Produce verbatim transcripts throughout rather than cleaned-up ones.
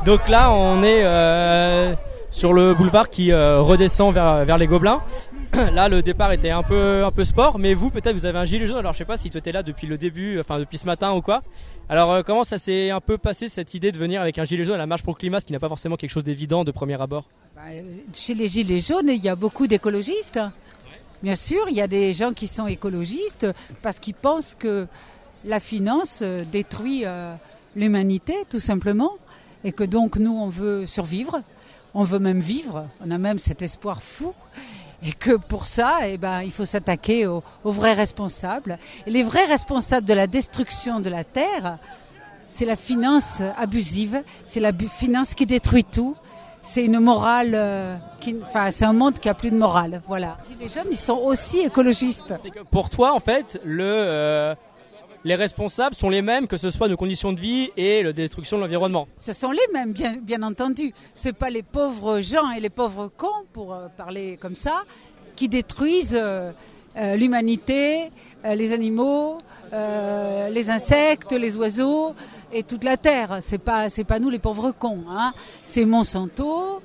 Donc là, on est euh, sur le boulevard qui euh, redescend vers, vers les Gobelins. Là, le départ était un peu, un peu sport, mais vous, peut-être, vous avez un gilet jaune. Alors, je sais pas si tu étais là depuis le début, enfin depuis ce matin ou quoi. Alors, euh, comment ça s'est un peu passé cette idée de venir avec un gilet jaune à la marche pour le climat, ce qui n'a pas forcément quelque chose d'évident de premier abord? Bah, chez les gilets jaunes, il y a beaucoup d'écologistes. Bien sûr, il y a des gens qui sont écologistes parce qu'ils pensent que la finance détruit euh, l'humanité, tout simplement, et que donc nous, on veut survivre, on veut même vivre, on a même cet espoir fou. Et que pour ça, eh ben, il faut s'attaquer aux, aux vrais responsables. Et les vrais responsables de la destruction de la Terre, c'est la finance abusive, c'est la bu- finance qui détruit tout. C'est une morale, euh, qui, enfin, c'est un monde qui a plus de morale, voilà. Les jeunes, ils sont aussi écologistes. C'est que pour toi, en fait, le, euh, les responsables sont les mêmes, que ce soit nos conditions de vie et la destruction de l'environnement. Ce sont les mêmes, bien, bien entendu. C'est pas les pauvres gens et les pauvres cons, pour euh, parler comme ça, qui détruisent euh, euh, l'humanité, euh, les animaux, euh, les insectes, les oiseaux et toute la terre. C'est pas, c'est pas nous les pauvres cons, hein. C'est Monsanto.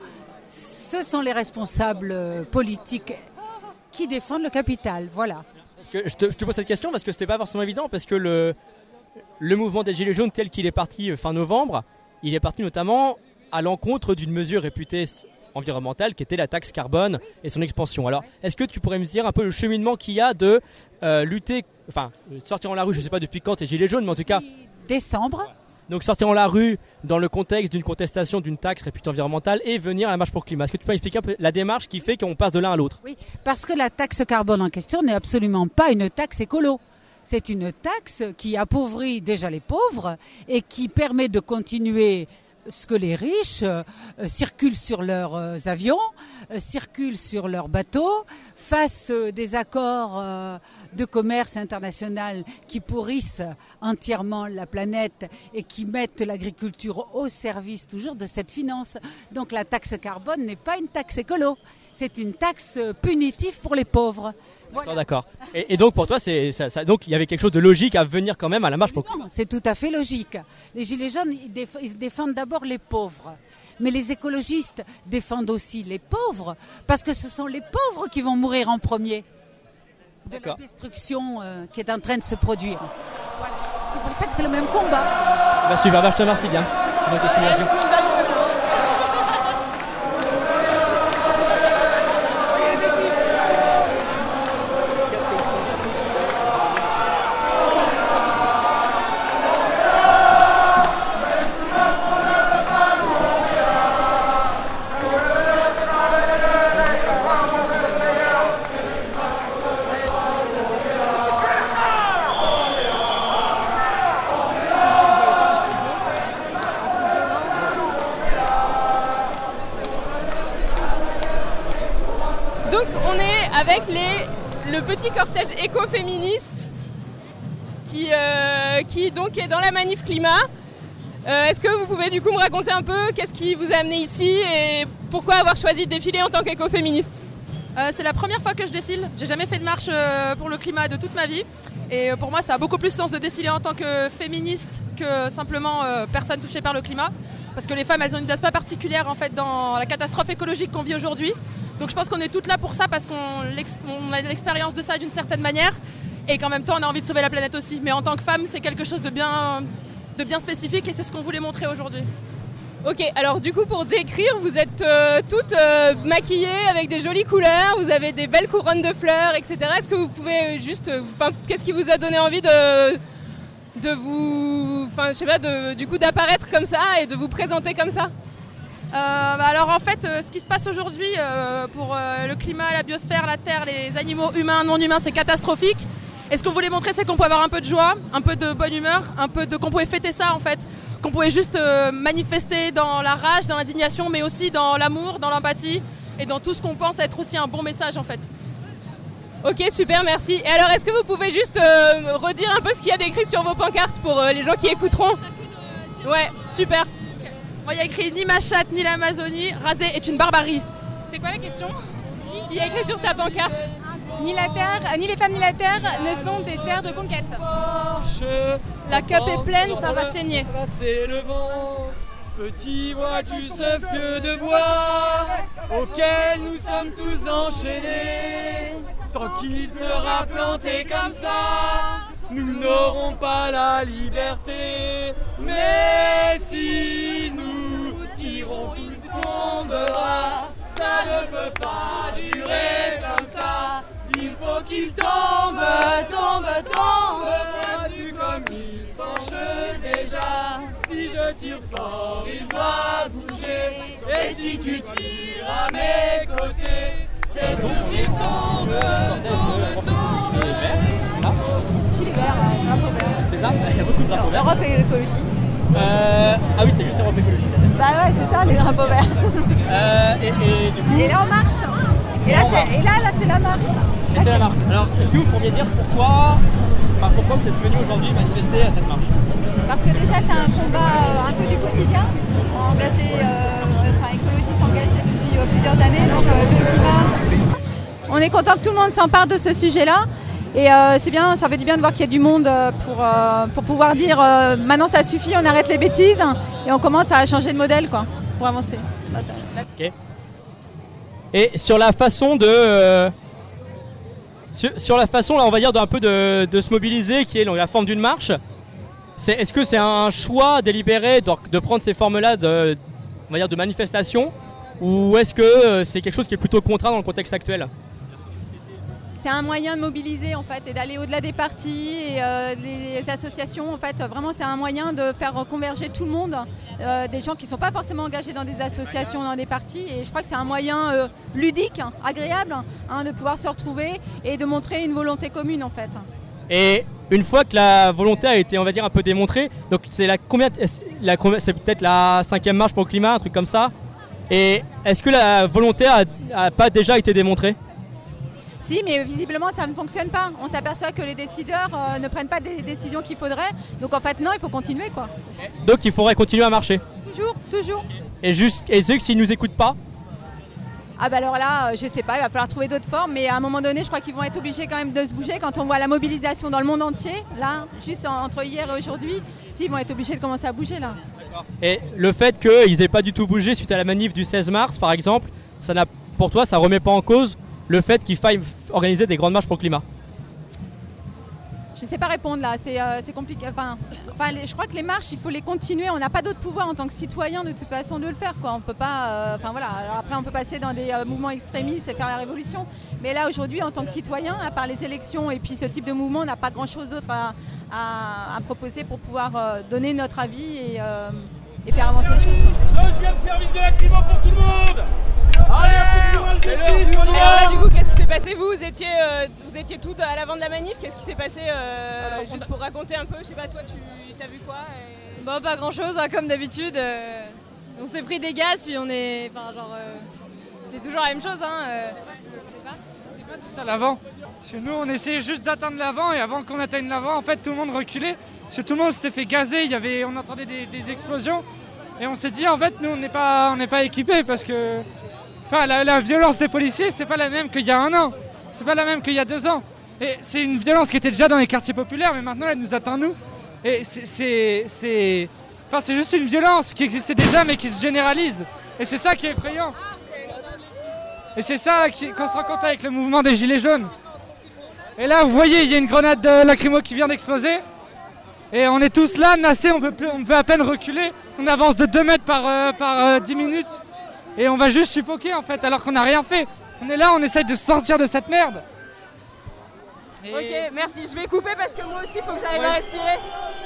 Ce sont les responsables politiques qui défendent le capital. Voilà. Parce que je, te, je te pose cette question parce que c'était pas forcément évident, parce que le, le mouvement des Gilets jaunes tel qu'il est parti fin novembre, il est parti notamment à l'encontre d'une mesure réputée environnementale qui était la taxe carbone et son expansion. Alors, est-ce que tu pourrais me dire un peu le cheminement qu'il y a de euh, lutter, enfin, sortir en la rue, je sais pas depuis quand t'es Gilets jaunes, mais en tout cas... Décembre. Donc sortir en la rue dans le contexte d'une contestation d'une taxe réputée environnementale et venir à la marche pour le climat. Est-ce que tu peux expliquer un peu la démarche qui fait qu'on passe de l'un à l'autre? Oui, parce que la taxe carbone en question n'est absolument pas une taxe écolo. C'est une taxe qui appauvrit déjà les pauvres et qui permet de continuer ce que les riches euh, circulent sur leurs euh, avions, euh, circulent sur leurs bateaux, fassent euh, des accords euh, de commerce international qui pourrissent entièrement la planète et qui mettent l'agriculture au service toujours de cette finance. Donc la taxe carbone n'est pas une taxe écolo, c'est une taxe punitive pour les pauvres. Voilà. D'accord. Et, et donc pour toi, c'est ça, ça, donc il y avait quelque chose de logique à venir quand même à la marche pour le climat. C'est tout à fait logique. Les Gilets jaunes, ils, déf- ils défendent d'abord les pauvres. Mais les écologistes défendent aussi les pauvres, parce que ce sont les pauvres qui vont mourir en premier de D'accord. la destruction euh, qui est en train de se produire. Voilà. C'est pour ça que c'est le même combat. Bah super, bah, je te remercie bien. Bonne continuation. Avec les, le petit cortège écoféministe qui, euh, qui donc est dans la manif climat. Euh, est-ce que vous pouvez du coup me raconter un peu qu'est-ce qui vous a amené ici et pourquoi avoir choisi de défiler en tant qu'écoféministe? euh, C'est la première fois que je défile. J'ai jamais fait de marche euh, pour le climat de toute ma vie. Et euh, pour moi, ça a beaucoup plus sens de défiler en tant que féministe que simplement euh, personne touchée par le climat. Parce que les femmes, elles ont une place pas particulière en fait dans la catastrophe écologique qu'on vit aujourd'hui. Donc je pense qu'on est toutes là pour ça parce qu'on on a l'expérience de ça d'une certaine manière et qu'en même temps on a envie de sauver la planète aussi. Mais en tant que femme, c'est quelque chose de bien, de bien spécifique et c'est ce qu'on voulait montrer aujourd'hui. Ok, alors du coup pour décrire, vous êtes euh, toutes euh, maquillées avec des jolies couleurs, vous avez des belles couronnes de fleurs, et cetera. Est-ce que vous pouvez juste, euh, qu'est-ce qui vous a donné envie de, de vous, enfin je sais pas, de, du coup d'apparaître comme ça et de vous présenter comme ça? Euh, bah alors en fait, euh, ce qui se passe aujourd'hui euh, pour euh, le climat, la biosphère, la terre, les animaux humains, non humains, c'est catastrophique. Et ce qu'on voulait montrer, c'est qu'on pouvait avoir un peu de joie, un peu de bonne humeur, un peu de qu'on pouvait fêter ça en fait, qu'on pouvait juste euh, manifester dans la rage, dans l'indignation, mais aussi dans l'amour, dans l'empathie et dans tout ce qu'on pense être aussi un bon message en fait. Ok, super, merci. Et alors, est-ce que vous pouvez juste euh, redire un peu ce qu'il y a d'écrit sur vos pancartes pour euh, les gens qui écouteront? Ouais, super. Bon, il y a écrit ni ma chatte ni l'Amazonie, raser est une barbarie. C'est quoi la question? Ce qu'il y a écrit sur ta pancarte? Ni la terre, ni les femmes ni la terre ne sont des terres de conquête. La cup est pleine, ça va saigner. C'est le vent. Petit, vois-tu ce feu de bois auquel nous sommes tous enchaînés? Tant qu'il sera planté comme ça, nous n'aurons pas la liberté. Mais si nous tirons, tout tombera. Ça ne peut pas durer comme ça. Il faut qu'il tombe, tombe, tombe. Vois-tu comme il penche déjà? Si je tire fort, il doit bouger. Et si tu tires à mes côtés, c'est sûr qu'il tombe, tombe, tombe. Gilet vert, euh, drapeau vert. C'est ça? Il y a beaucoup de drapeaux verts. Europe et l'écologie. Euh, ah oui, c'est juste Europe Écologie. Bah ouais, c'est ça, les drapeaux verts. Euh, et, et du coup... Et là, on marche. Et là, c'est, et là, là, c'est la marche. Là, c'est la marche. Alors, est-ce que vous pourriez dire pourquoi, enfin, pourquoi vous êtes venu aujourd'hui manifester à cette marche? Parce que déjà, c'est un combat euh, un peu du quotidien. Engagé, euh, enfin, écologiste engagé depuis euh, plusieurs années. Donc, euh, le climat. On est content que tout le monde s'empare de ce sujet-là. Et euh, c'est bien, ça fait du bien de voir qu'il y a du monde pour, euh, pour pouvoir dire euh, maintenant ça suffit, on arrête les bêtises et on commence à changer de modèle quoi, pour avancer. Ok. Et sur la façon de... Euh, sur, sur la façon, là, on va dire, d'un peu de, de se mobiliser, qui est dans la forme d'une marche, c'est, est-ce que c'est un choix délibéré de, de prendre ces formes-là de, on va dire, de manifestation, ou est-ce que euh, c'est quelque chose qui est plutôt contraint dans le contexte actuel? C'est un moyen de mobiliser en fait et d'aller au-delà des partis et euh, les associations en fait vraiment c'est un moyen de faire converger tout le monde, euh, des gens qui ne sont pas forcément engagés dans des associations, dans des partis et je crois que c'est un moyen euh, ludique, agréable hein, de pouvoir se retrouver et de montrer une volonté commune en fait. Et une fois que la volonté a été on va dire un peu démontrée, donc c'est la combien la, c'est peut-être la cinquième marche pour le climat, un truc comme ça, et est-ce que la volonté a, a pas déjà été démontrée? Si, mais visiblement ça ne fonctionne pas. On s'aperçoit que les décideurs euh, ne prennent pas des décisions qu'il faudrait. Donc en fait non, il faut continuer quoi. Donc il faudrait continuer à marcher. Toujours, toujours. Et juste, et c'est que s'ils nous écoutent pas? Ah bah alors là, euh, je sais pas, il va falloir trouver d'autres formes. Mais à un moment donné, je crois qu'ils vont être obligés quand même de se bouger. Quand on voit la mobilisation dans le monde entier, là, juste en, entre hier et aujourd'hui, si, ils vont être obligés de commencer à bouger là. Et le fait qu'ils aient pas du tout bougé suite à la manif du seize mars par exemple, ça n'a, pour toi ça remet pas en cause le fait qu'il faille organiser des grandes marches pour le climat? Je ne sais pas répondre là, c'est, euh, c'est compliqué. Enfin, enfin les, je crois que les marches, il faut les continuer. On n'a pas d'autre pouvoir en tant que citoyen de toute façon de le faire. Quoi. On peut pas. Euh, enfin voilà. Alors après, on peut passer dans des euh, mouvements extrémistes et faire la révolution. Mais là aujourd'hui, en tant que citoyen, à part les élections et puis ce type de mouvement, on n'a pas grand-chose d'autre à, à, à proposer pour pouvoir euh, donner notre avis et, euh, et faire avancer les choses. Deuxième service de la climat pour tout le monde. C'est l'heure. Du coup, qu'est-ce qui s'est passé? Vous, vous étiez, euh, vous étiez toutes à l'avant de la manif. Qu'est-ce qui s'est passé euh, Alors, juste pour raconter un peu, je sais pas, toi, tu as vu quoi et... Bon, pas grand-chose, hein, comme d'habitude. Euh, on s'est pris des gaz, puis on est, enfin, genre, euh, c'est toujours la même chose, hein. Euh. On était pas tout à l'avant. Chez nous, on essayait juste d'atteindre l'avant, et avant qu'on atteigne l'avant, en fait, tout le monde reculait. Parce que tout le monde s'était fait gazer. Il y avait, on entendait des, des explosions, et on s'est dit, en fait, nous, on n'est pas, on n'est pas équipés parce que. Enfin, la, la violence des policiers, c'est pas la même qu'il y a un an, c'est pas la même qu'il y a deux ans. Et c'est une violence qui était déjà dans les quartiers populaires, mais maintenant elle nous atteint nous. Et c'est, c'est, c'est, enfin, c'est juste une violence qui existait déjà, mais qui se généralise. Et c'est ça qui est effrayant. Et c'est ça qui, qu'on se rend compte avec le mouvement des Gilets jaunes. Et là, vous voyez, il y a une grenade de lacrymo qui vient d'exploser. Et on est tous là, nassés, on peut, plus, on peut à peine reculer. On avance de deux mètres par, euh, par euh, dix minutes. Et on va juste suffoquer en fait, alors qu'on n'a rien fait. On est là, on essaye de sortir de cette merde. Et... Ok, merci. Je vais couper parce que moi aussi, il faut que j'arrive ouais. à respirer.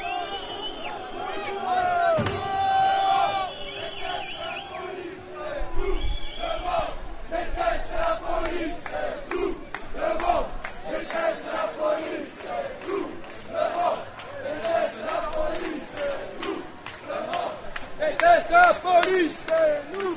La police, c'est nous.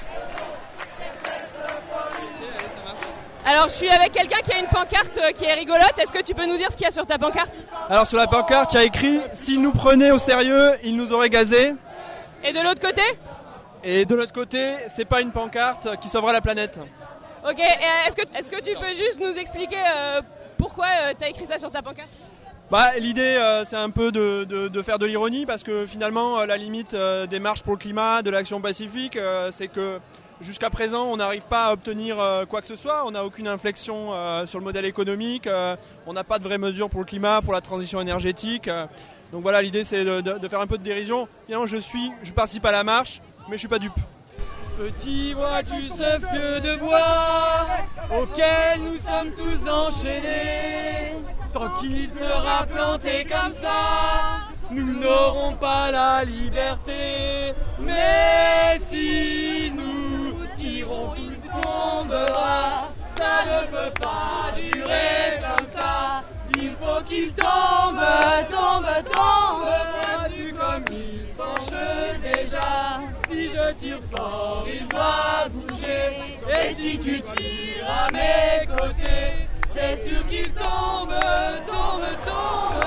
Alors je suis avec quelqu'un qui a une pancarte qui est rigolote. Est-ce que tu peux nous dire ce qu'il y a sur ta pancarte? Alors sur la pancarte, il y a écrit « S'ils nous prenaient au sérieux, ils nous auraient gazés ». Et de l'autre côté? Et de l'autre côté, c'est pas une pancarte qui sauvera la planète. Ok, et est-ce que, est-ce que tu peux juste nous expliquer euh, pourquoi euh, tu as écrit ça sur ta pancarte? Bah, l'idée, euh, c'est un peu de, de, de faire de l'ironie parce que finalement, euh, la limite euh, des marches pour le climat, de l'action pacifique, euh, c'est que jusqu'à présent, on n'arrive pas à obtenir euh, quoi que ce soit. On n'a aucune inflexion euh, sur le modèle économique. Euh, on n'a pas de vraies mesures pour le climat, pour la transition énergétique. Euh, donc voilà, l'idée, c'est de, de, de faire un peu de dérision. Finalement, je suis, je participe à la marche, mais je suis pas dupe. Petit vois-tu ce feu de bois auquel nous sommes tous enchaînés? Tant qu'il sera planté comme ça, nous n'aurons pas la liberté. Mais si nous tirons, tout tombera. Ça ne peut pas durer comme ça. Il faut qu'il tombe, tombe, tombe. Vois-tu comme il penche déjà? Si je tire fort, il doit bouger. Et si tu tires à mes côtés, c'est sûr qu'il tombe, tombe, tombe.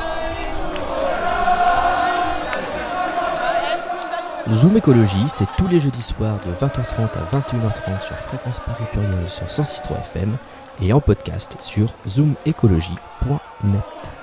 Zoom Écologie, c'est tous les jeudis soirs de vingt heures trente à vingt et une heures trente sur Fréquence Paris Pluriel sur cent six virgule trois F M et en podcast sur zoom écologie point net.